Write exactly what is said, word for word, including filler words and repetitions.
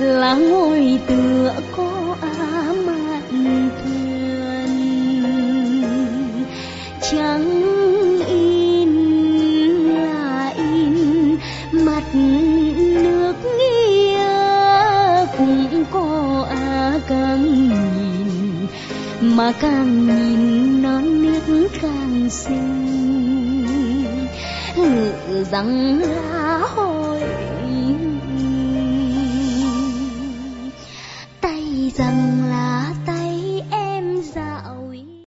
là ngồi tựa có á mạn thuyền, trắng in là in mặt nước nghĩa, cũng có á càng nhìn mà càng nhìn non nước càng xinh, ngự rằng lá hồi tay rằng là